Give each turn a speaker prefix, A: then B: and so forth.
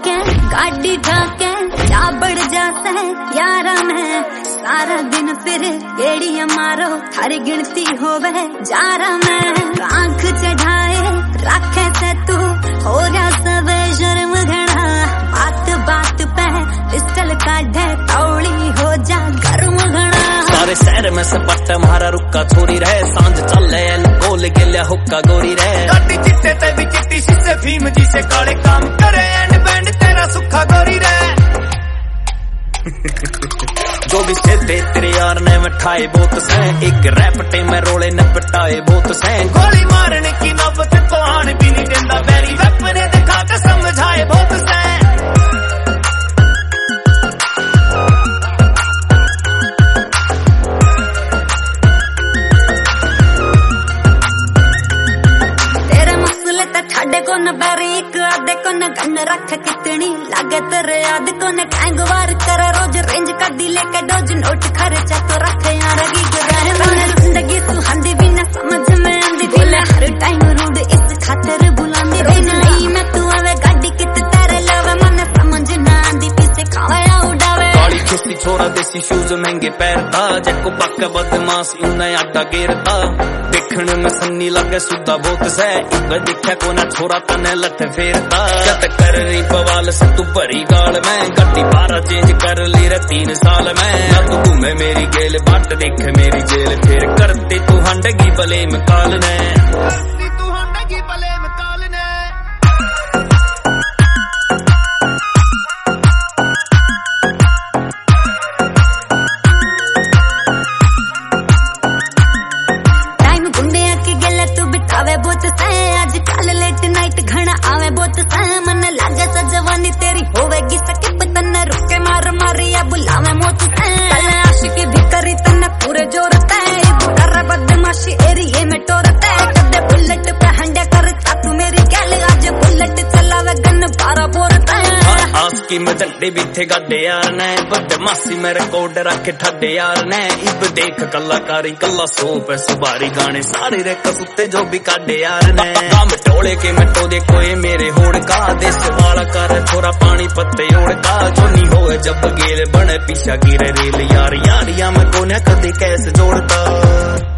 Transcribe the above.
A: के गाड़ी ढाके जा बढ़ जाता है यारा में सारा दिन फिर गेड़ियां मारो थारी गिनती होवे जारा में आंख चढ़ाए रखे से तू हो जा सबे शर्म घड़ा बात बात पे पिस्टल काढ़े तौड़ी हो जा गर्म घड़ा
B: सारे शहर में सपट मारा रुक्का छोरी रहे सांझ चले गोल गिल्या हुक्का गोरी रहे
C: गाड़ी चिट्टे ते भी चिट्टी शीशे भीम जी से काले काम करे एंड बैंड तेरा सुखा गोरी रहे
B: जो भी सीधे तेरे यार ने मिठाए बहुत से एक रैपटे में रोले न पिटाए बहुत से
C: गोली मारने की नौबत को आन भी नहीं देता बैरी वेपने दिखा के समझाए बहुत से
A: ठाडे को न बारीक आधे को न गन रख कितनी लागे तेरे आधे को न गैंगवार करे रोज रेंज का डी लेके डोज नोट खर्चा तो रखे यार जिंदगी सुहांदी भी न समझ में आंदी दिल हर टाइम रूड इस खातर बुलांदी रोज नहीं मैं तू आवे गाड़ी कित तेरे लवे मन समझ ना आंदी पीछे खावे उड़ावे
B: गाड़ी खिस्ती छोरा देसी शूज महंगे पैरता जको पक बदमाश उन्हें आटा गेरता देखने में सन्नी लगे सुधा बहुत से इब दिखा को ना छोरा तने लठ फेरता कत कर रही बवाल से तू भरी गाल में गड्डी 12 चेंज कर ली रे 3 साल में ना तू घूमे मेरी गेल बाट देख मेरी जेल फिर करती तू हंडगी बले में काल ने
A: बहुत से आजकल लेट नाइट घना आवे बहुत से मन लागे सजवानी तेरी होवेगी सकिप तन्ने रुके मार मारिया बुलावे मौत से कल आशिकी भी करी तन्ने पूरे जोर पे बुरा बदमाशी एरिये में टोरते कदे बुलेट पे हंडे करता तू मेरी गैल आज बुलेट चलावे गन 12 बोरते
B: आस की मजड्डे भी थे गड्डे यार ने बदमाशी में रिकॉर्ड रखे ठड्डे यार ने इब देख कलाकारी कला सोप सुबारी गाने सारे रे कसुते जो भी काटे यार ने काम टोले के मटो दे कोई मेरे होड़ का देश वाला कर छोरा पानी पत्ते ओढ़ का जो नहीं होए जब गेल बने पीछा गिरे रेल यार यारिया में कोने कदे कैसे जोड़ता।